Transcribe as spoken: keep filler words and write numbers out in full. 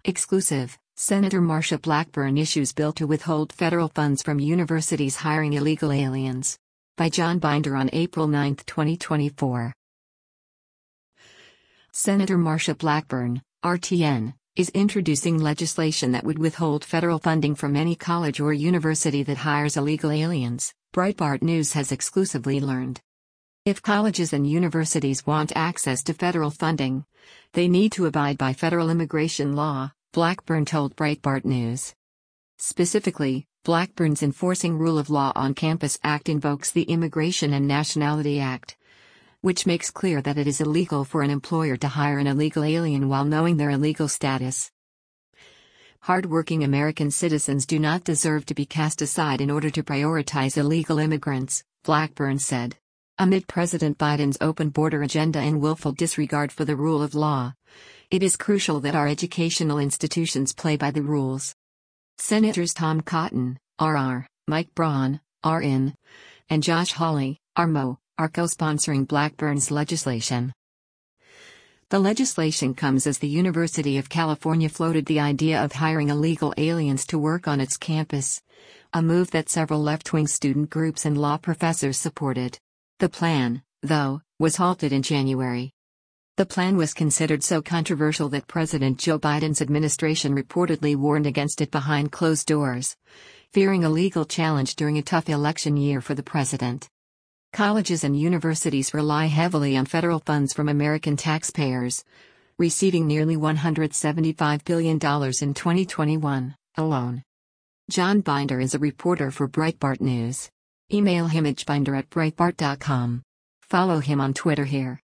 Exclusive: Senator Marsha Blackburn issues bill to withhold federal funds from universities hiring illegal aliens. By John Binder on April ninth, twenty twenty-four. Senator Marsha Blackburn, R T N, is introducing legislation that would withhold federal funding from any college or university that hires illegal aliens, Breitbart News has exclusively learned. If colleges and universities want access to federal funding, they need to abide by federal immigration law, Blackburn told Breitbart News. Specifically, Blackburn's Enforcing Rule of Law on Campus Act invokes the Immigration and Nationality Act, which makes clear that it is illegal for an employer to hire an illegal alien while knowing their illegal status. Hardworking American citizens do not deserve to be cast aside in order to prioritize illegal immigrants, Blackburn said. Amid President Biden's open border agenda and willful disregard for the rule of law, it is crucial that our educational institutions play by the rules. Senators Tom Cotton, R R, Mike Braun, R N, and Josh Hawley, R M O, are co-sponsoring Blackburn's legislation. The legislation comes as the University of California floated the idea of hiring illegal aliens to work on its campus, a move that several left-wing student groups and law professors supported. The plan, though, was halted in January. The plan was considered so controversial that President Joe Biden's administration reportedly warned against it behind closed doors, fearing a legal challenge during a tough election year for the president. Colleges and universities rely heavily on federal funds from American taxpayers, receiving nearly one hundred seventy-five billion dollars in twenty twenty-one alone. John Binder is a reporter for Breitbart News. Email him at binder at breitbart dot com. Follow him on Twitter here.